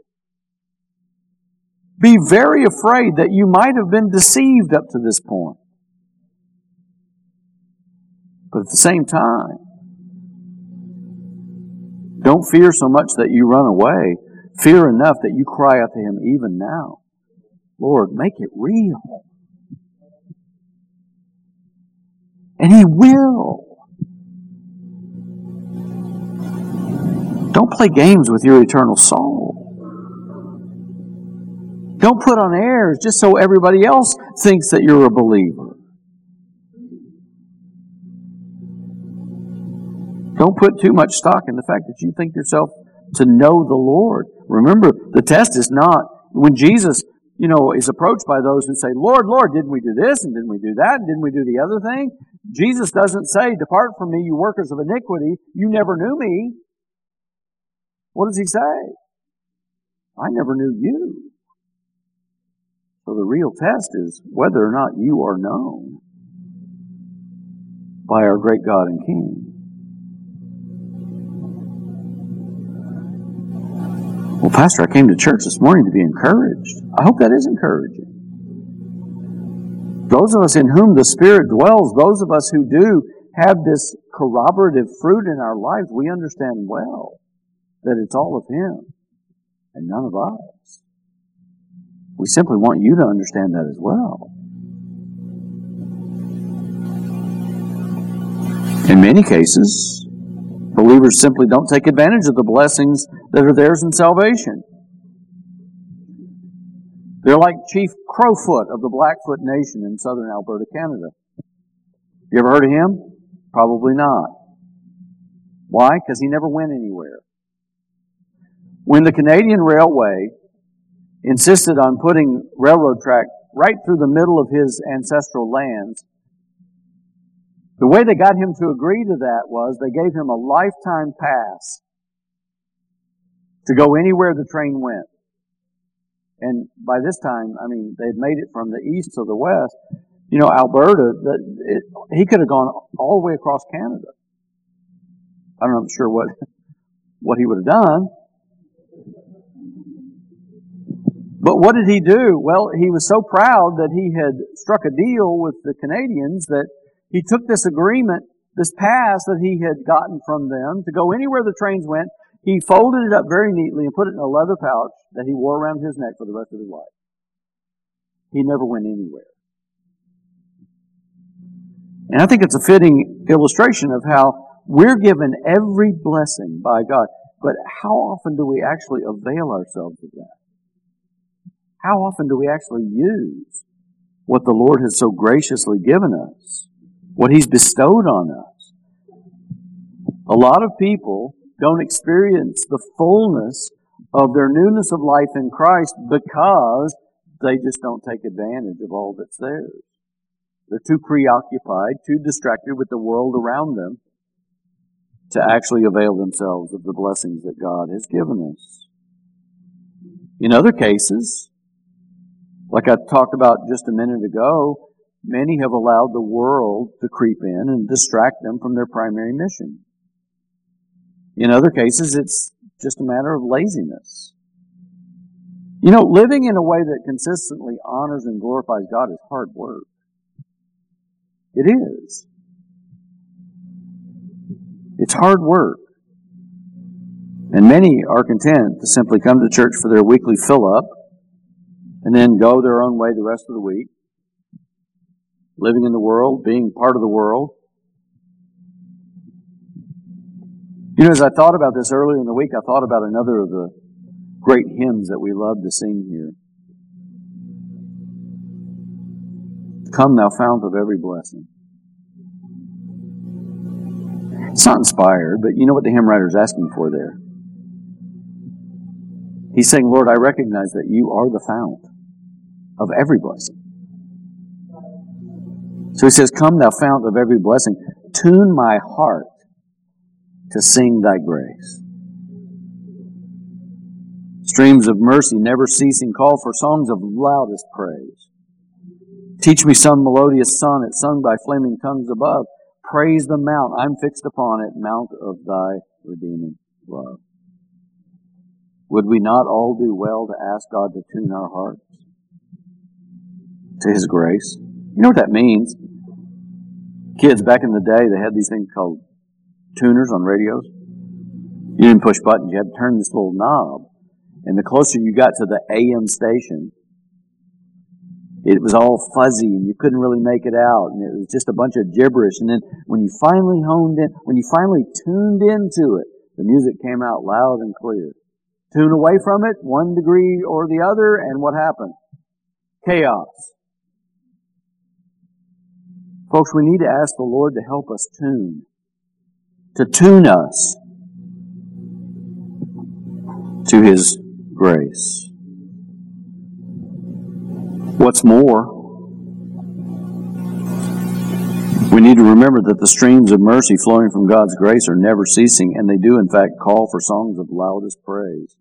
S1: Be very afraid that you might have been deceived up to this point. But at the same time, don't fear so much that you run away. Fear enough that you cry out to Him even now. Lord, make it real. And He will. Don't play games with your eternal soul. Don't put on airs just so everybody else thinks that you're a believer. Don't put too much stock in the fact that you think yourself to know the Lord. Remember, the test is not when Jesus, you know, is approached by those who say, Lord, Lord, didn't we do this and didn't we do that and didn't we do the other thing? Jesus doesn't say, depart from me, you workers of iniquity, you never knew me. What does He say? I never knew you. So the real test is whether or not you are known by our great God and King. Well, Pastor, I came to church this morning to be encouraged. I hope that is encouraging. Those of us in whom the Spirit dwells, those of us who do have this corroborative fruit in our lives, we understand well that it's all of Him and none of us. We simply want you to understand that as well. In many cases, believers simply don't take advantage of the blessings that are theirs in salvation. They're like Chief Crowfoot of the Blackfoot Nation in southern Alberta, Canada. You ever heard of him? Probably not. Why? Because he never went anywhere. When the Canadian Railway insisted on putting railroad track right through the middle of his ancestral lands, the way they got him to agree to that was they gave him a lifetime pass to go anywhere the train went. And by this time, I mean, they'd made it from the east to the west. You know, Alberta, the, it, he could have gone all the way across Canada. I'm not sure what, what he would have done. But what did he do? Well, he was so proud that he had struck a deal with the Canadians that he took this agreement, this pass that he had gotten from them to go anywhere the trains went. He folded it up very neatly and put it in a leather pouch that he wore around his neck for the rest of his life. He never went anywhere. And I think it's a fitting illustration of how we're given every blessing by God. But how often do we actually avail ourselves of that? How often do we actually use what the Lord has so graciously given us? What He's bestowed on us? A lot of people don't experience the fullness of their newness of life in Christ because they just don't take advantage of all that's theirs. They're too preoccupied, too distracted with the world around them to actually avail themselves of the blessings that God has given us. In other cases, like I talked about just a minute ago, many have allowed the world to creep in and distract them from their primary mission. In other cases, it's just a matter of laziness. You know, living in a way that consistently honors and glorifies God is hard work. It is. It's hard work. And many are content to simply come to church for their weekly fill-up and then go their own way the rest of the week, living in the world, being part of the world. You know, as I thought about this earlier in the week, I thought about another of the great hymns that we love to sing here. Come, thou fount of every blessing. It's not inspired, but you know what the hymn writer is asking for there? He's saying, Lord, I recognize that you are the fount of every blessing. So he says, come thou fount of every blessing, tune my heart to sing thy grace. Streams of mercy never ceasing call for songs of loudest praise. Teach me some melodious sonnet sung by flaming tongues above. Praise the mount I'm fixed upon it, mount of thy redeeming love. Would we not all do well to ask God to tune our hearts to His grace? You know what that means? Kids, back in the day, they had these things called tuners on radios. You didn't push buttons. You had to turn this little knob. And the closer you got to the A M station, it was all fuzzy and you couldn't really make it out. And it was just a bunch of gibberish. And then when you finally honed in, when you finally tuned into it, the music came out loud and clear. Tune away from it, one degree or the other, and what happened? Chaos. Folks, we need to ask the Lord to help us tune. To tune us to His grace. What's more, we need to remember that the streams of mercy flowing from God's grace are never ceasing, and they do in fact call for songs of loudest praise.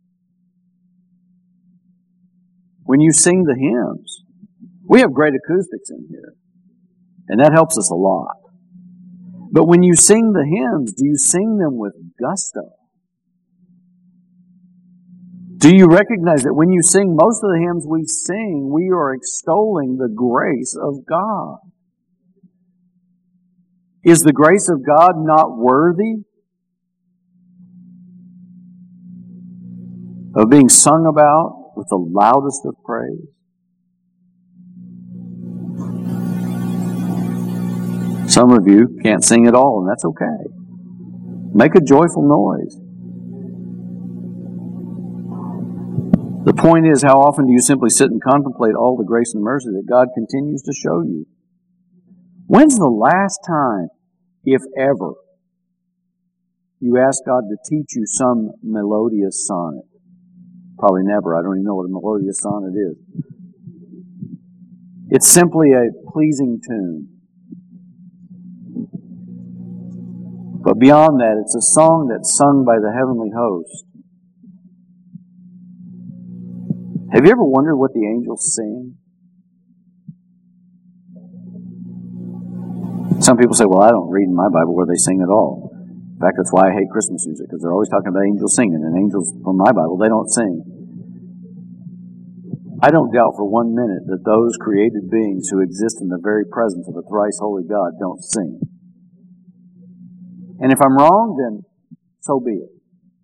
S1: When you sing the hymns, we have great acoustics in here, and that helps us a lot. But when you sing the hymns, do you sing them with gusto? Do you recognize that when you sing most of the hymns we sing, we are extolling the grace of God? Is the grace of God not worthy of being sung about with the loudest of praise? Some of you can't sing at all, and that's okay. Make a joyful noise. The point is, how often do you simply sit and contemplate all the grace and mercy that God continues to show you? When's the last time, if ever, you asked God to teach you some melodious sonnet? Probably never. I don't even know what a melodious sonnet is. It's simply a pleasing tune. But beyond that, it's a song that's sung by the heavenly host. Have you ever wondered what the angels sing? Some people say, well, I don't read in my Bible where they sing at all. In fact, that's why I hate Christmas music, because they're always talking about angels singing, and angels from my Bible, they don't sing. I don't doubt for one minute that those created beings who exist in the very presence of a thrice holy God don't sing. And if I'm wrong, then so be it.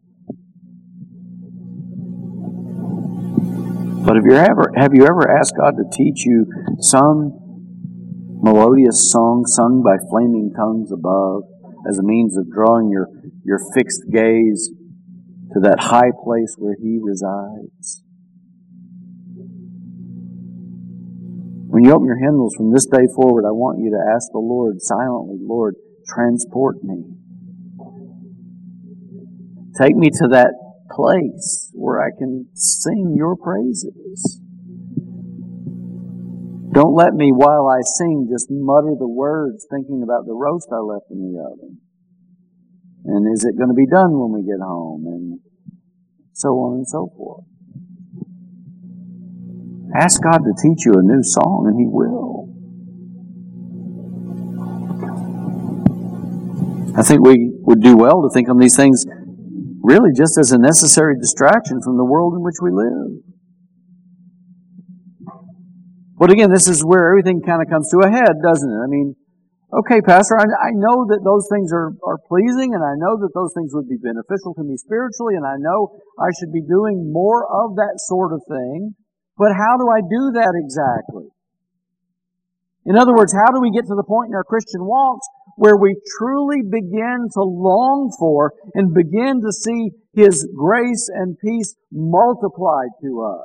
S1: But have you ever have you ever asked God to teach you some melodious song sung by flaming tongues above as a means of drawing your, your fixed gaze to that high place where He resides? When you open your hymnals from this day forward, I want you to ask the Lord silently, Lord, transport me. Take me to that place where I can sing your praises. Don't let me, while I sing, just mutter the words thinking about the roast I left in the oven. And is it going to be done when we get home? And so on and so forth. Ask God to teach you a new song, and He will. I think we would do well to think on these things really just as a necessary distraction from the world in which we live. But again, this is where everything kind of comes to a head, doesn't it? I mean, okay, Pastor, I, I know that those things are, are pleasing, and I know that those things would be beneficial to me spiritually, and I know I should be doing more of that sort of thing. But how do I do that exactly? In other words, how do we get to the point in our Christian walks where we truly begin to long for and begin to see His grace and peace multiplied to us?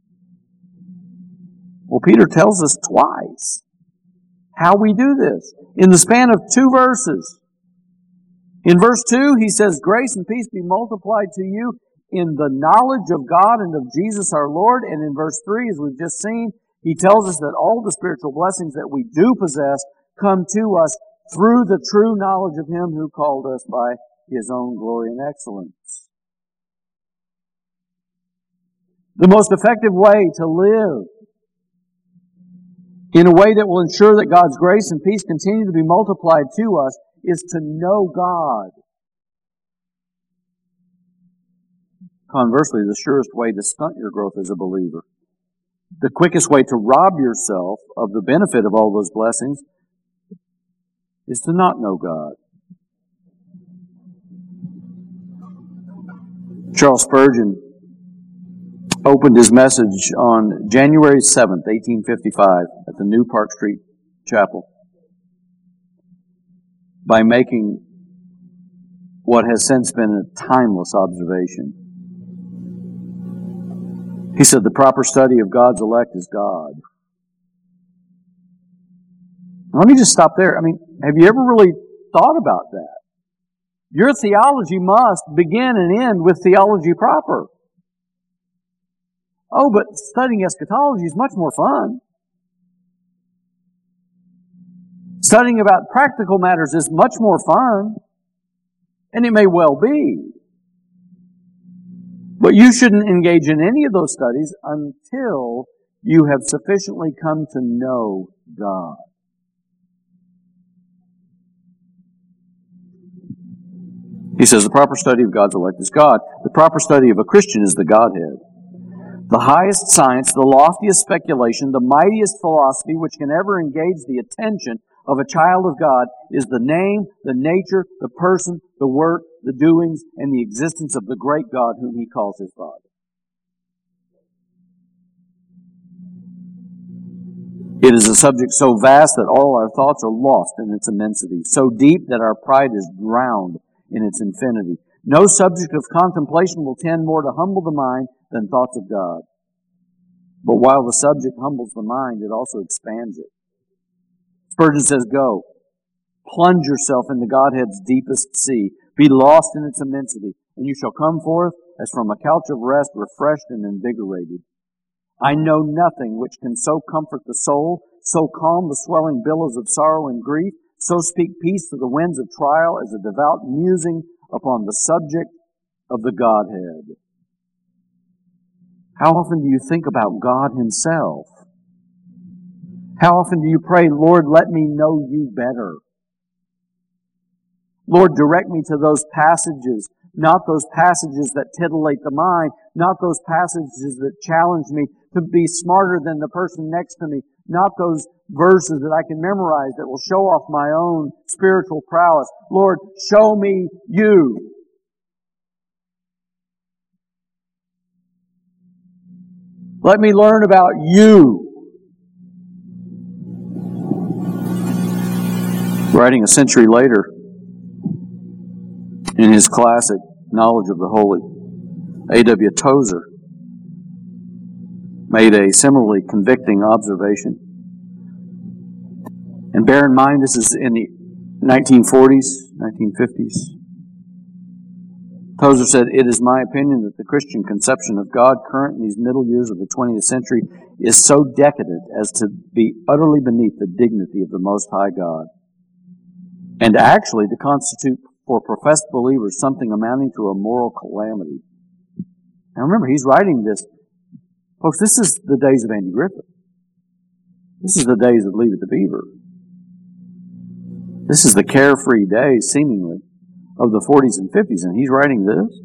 S1: Well, Peter tells us twice how we do this. in the span of two verses. In verse two, he says, grace and peace be multiplied to you in the knowledge of God and of Jesus our Lord. And in verse three, as we've just seen, he tells us that all the spiritual blessings that we do possess come to us through the true knowledge of Him who called us by His own glory and excellence. The most effective way to live in a way that will ensure that God's grace and peace continue to be multiplied to us is to know God. Conversely, the surest way to stunt your growth as a believer, the quickest way to rob yourself of the benefit of all those blessings, is to not know God. Charles Spurgeon opened his message on January seventh, eighteen fifty-five, at the New Park Street Chapel by making what has since been a timeless observation. He said, the proper study of God's elect is God. Now, let me just stop there. I mean, have you ever really thought about that? Your theology must begin and end with theology proper. Oh, but studying eschatology is much more fun. Studying about practical matters is much more fun. And it may well be. But you shouldn't engage in any of those studies until you have sufficiently come to know God. He says the proper study of God's elect is God. The proper study of a Christian is the Godhead. The highest science, the loftiest speculation, the mightiest philosophy which can ever engage the attention of a child of God is the name, the nature, the person, the work, the doings, and the existence of the great God whom He calls His Father. It is a subject so vast that all our thoughts are lost in its immensity, so deep that our pride is drowned in its infinity. No subject of contemplation will tend more to humble the mind than thoughts of God. But while the subject humbles the mind, it also expands it. Spurgeon says, go, plunge yourself into Godhead's deepest sea, be lost in its immensity, and you shall come forth as from a couch of rest, refreshed and invigorated. I know nothing which can so comfort the soul, so calm the swelling billows of sorrow and grief, so speak peace to the winds of trial as a devout musing upon the subject of the Godhead. How often do you think about God Himself? How often do you pray, Lord, let me know You better? Lord, direct me to those passages, not those passages that titillate the mind, not those passages that challenge me to be smarter than the person next to me, not those verses that I can memorize that will show off my own spiritual prowess. Lord, show me You. Let me learn about You. Writing a century later, in his classic Knowledge of the Holy, A W Tozer made a similarly convicting observation. And bear in mind, this is in the nineteen forties, nineteen fifties. Tozer said, it is my opinion that the Christian conception of God current in these middle years of the twentieth century is so decadent as to be utterly beneath the dignity of the Most High God, and actually to constitute for professed believers something amounting to a moral calamity. Now remember, he's writing this. Folks, this is the days of Andy Griffith. This is the days of Leave It to Beaver. This is the carefree days, seemingly, of the forties and fifties, and he's writing this.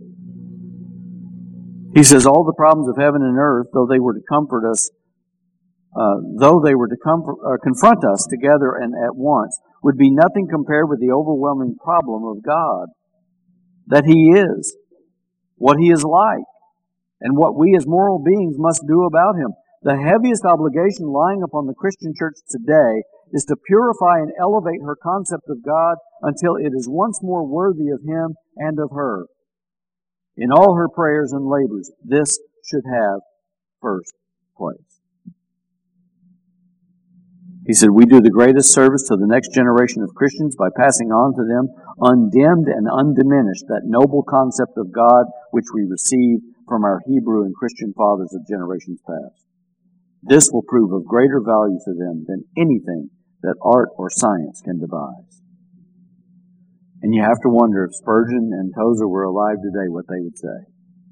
S1: He says, all the problems of heaven and earth, though they were to comfort us, uh, though they were to comfort, uh, confront us together and at once, would be nothing compared with the overwhelming problem of God. That He is, what He is like, and what we as moral beings must do about Him. The heaviest obligation lying upon the Christian church today is to purify and elevate her concept of God until it is once more worthy of Him and of her. In all her prayers and labors, this should have first place. He said, we do the greatest service to the next generation of Christians by passing on to them, undimmed and undiminished, that noble concept of God which we received from our Hebrew and Christian fathers of generations past. This will prove of greater value to them than anything that art or science can devise. And you have to wonder if Spurgeon and Tozer were alive today, what they would say.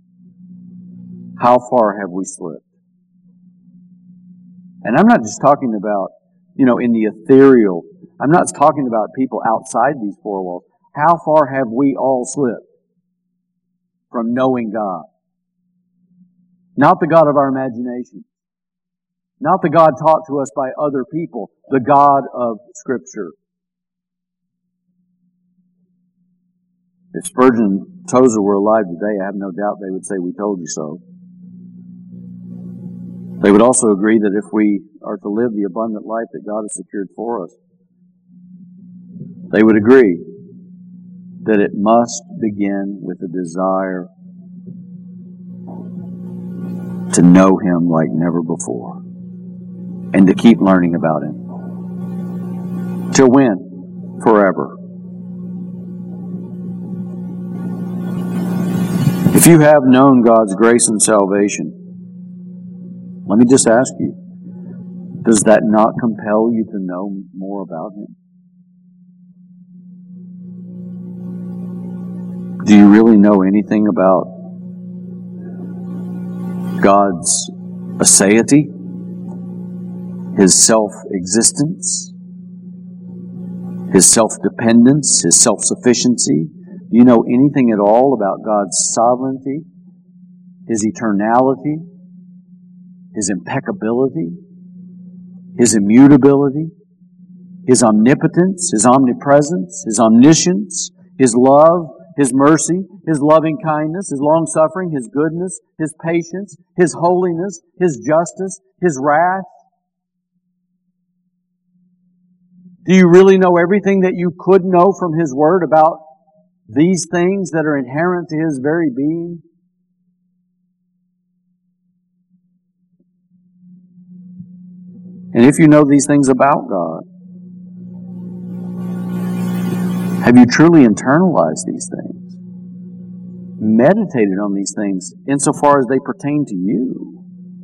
S1: How far have we slipped? And I'm not just talking about, you know, in the ethereal. I'm not talking about people outside these four walls. How far have we all slipped from knowing God? Not the God of our imagination. Not the God taught to us by other people. The God of Scripture. If Spurgeon and Tozer were alive today, I have no doubt they would say, we told you so. They would also agree that if we are to live the abundant life that God has secured for us, they would agree that it must begin with a desire to know Him like never before and to keep learning about Him. Till when? Forever. If you have known God's grace and salvation, let me just ask you, does that not compel you to know more about Him? Do you really know anything about God's aseity? His self-existence? His self-dependence? His self-sufficiency? Do you know anything at all about God's sovereignty? His eternality? His impeccability, His immutability, His omnipotence, His omnipresence, His omniscience, His love, His mercy, His loving kindness, His long-suffering, His goodness, His patience, His holiness, His justice, His wrath? Do you really know everything that you could know from His Word about these things that are inherent to His very being? And if you know these things about God, have you truly internalized these things? Meditated on these things insofar as they pertain to you?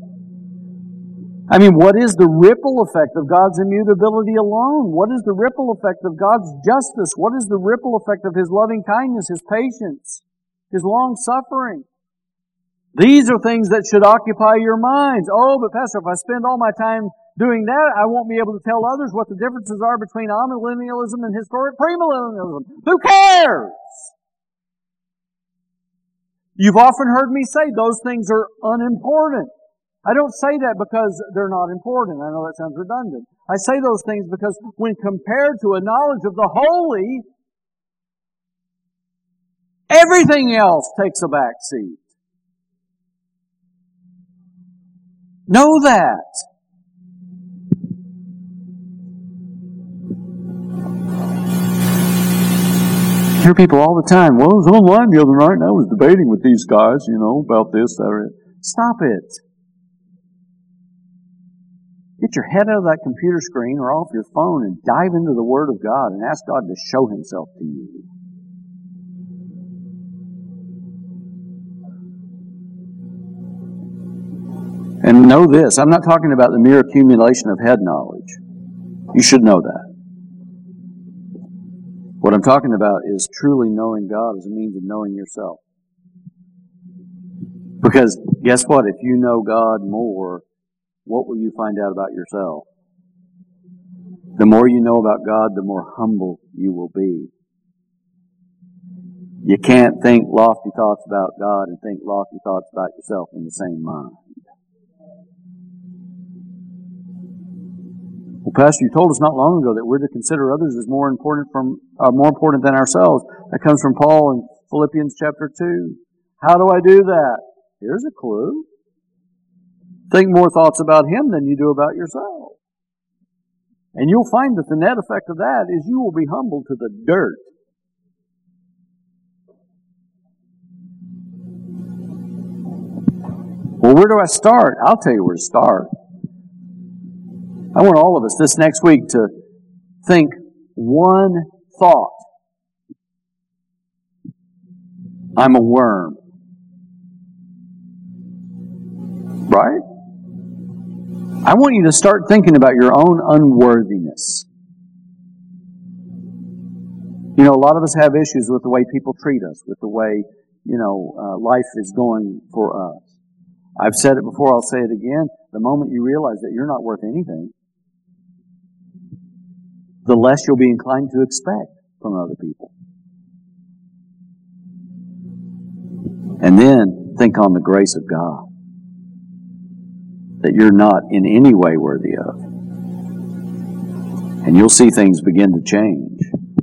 S1: I mean, what is the ripple effect of God's immutability alone? What is the ripple effect of God's justice? What is the ripple effect of His loving kindness, His patience, His long suffering? These are things that should occupy your minds. Oh, but Pastor, if I spend all my time doing that, I won't be able to tell others what the differences are between amillennialism and historic premillennialism. Who cares? You've often heard me say those things are unimportant. I don't say that because they're not important. I know that sounds redundant. I say those things because when compared to a knowledge of the holy, everything else takes a back seat. Know that. I hear people all the time, well, I was online the other night and I was debating with these guys, you know, about this, that, or that. Stop it. Get your head out of that computer screen or off your phone and dive into the Word of God and ask God to show Himself to you. And know this, I'm not talking about the mere accumulation of head knowledge. You should know that. What I'm talking about is truly knowing God as a means of knowing yourself. Because guess what? If you know God more, what will you find out about yourself? The more you know about God, the more humble you will be. You can't think lofty thoughts about God and think lofty thoughts about yourself in the same mind. Well, Pastor, you told us not long ago that we're to consider others as more important from uh, more important than ourselves. That comes from Paul in Philippians chapter two. How do I do that? Here's a clue. Think more thoughts about Him than you do about yourself. And you'll find that the net effect of that is you will be humbled to the dirt. Well, where do I start? I'll tell you where to start. I want all of us this next week to think one thought. I'm a worm. Right? I want you to start thinking about your own unworthiness. You know, a lot of us have issues with the way people treat us, with the way, you know, uh, life is going for us. I've said it before, I'll say it again. The moment you realize that you're not worth anything, the less you'll be inclined to expect from other people. And then think on the grace of God that you're not in any way worthy of. And you'll see things begin to change.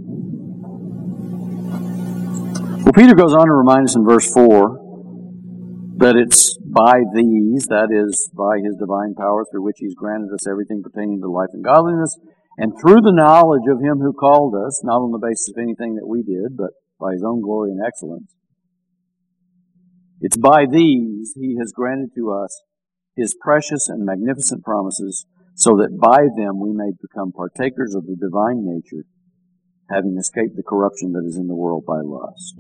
S1: Well, Peter goes on to remind us in verse four that it's by these, that is, by His divine power through which He's granted us everything pertaining to life and godliness, and through the knowledge of Him who called us, not on the basis of anything that we did, but by His own glory and excellence. It's by these He has granted to us His precious and magnificent promises, so that by them we may become partakers of the divine nature, having escaped the corruption that is in the world by lust.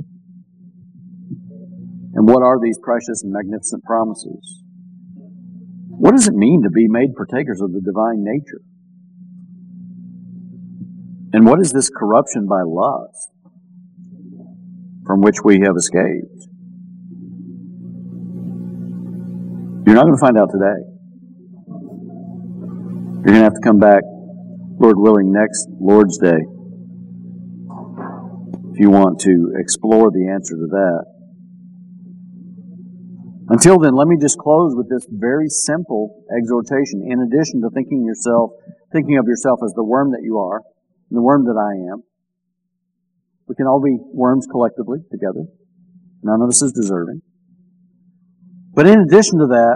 S1: And what are these precious and magnificent promises? What does it mean to be made partakers of the divine nature? And what is this corruption by lust from which we have escaped? You're not going to find out today. You're going to have to come back, Lord willing, next Lord's Day if you want to explore the answer to that. Until then, let me just close with this very simple exhortation. In addition to thinking yourself, thinking of yourself as the worm that you are, the worm that I am. We can all be worms collectively together. None of us is deserving. But in addition to that,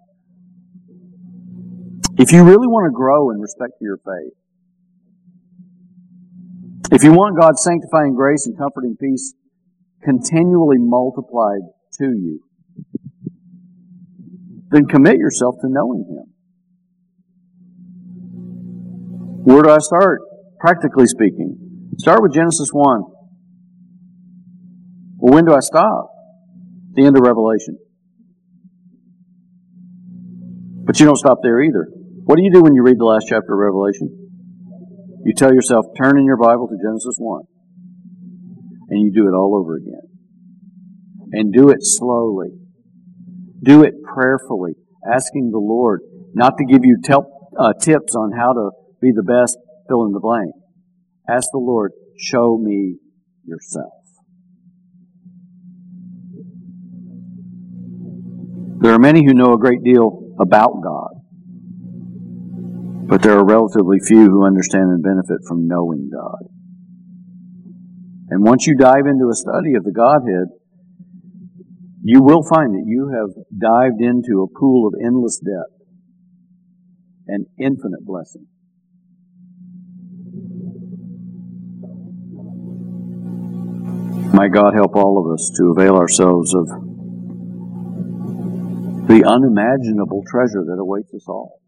S1: if you really want to grow in respect to your faith, if you want God's sanctifying grace and comforting peace continually multiplied to you, then commit yourself to knowing Him. Where do I start? Practically speaking, start with Genesis one. Well, when do I stop? The end of Revelation. But you don't stop there either. What do you do when you read the last chapter of Revelation? You tell yourself, turn in your Bible to Genesis one. And you do it all over again. And do it slowly. Do it prayerfully, asking the Lord not to give you tel- uh, tips on how to be the best, fill in the blank. Ask the Lord, show me yourself. There are many who know a great deal about God, but there are relatively few who understand and benefit from knowing God. And once you dive into a study of the Godhead, you will find that you have dived into a pool of endless depth and infinite blessing. May God help all of us to avail ourselves of the unimaginable treasure that awaits us all.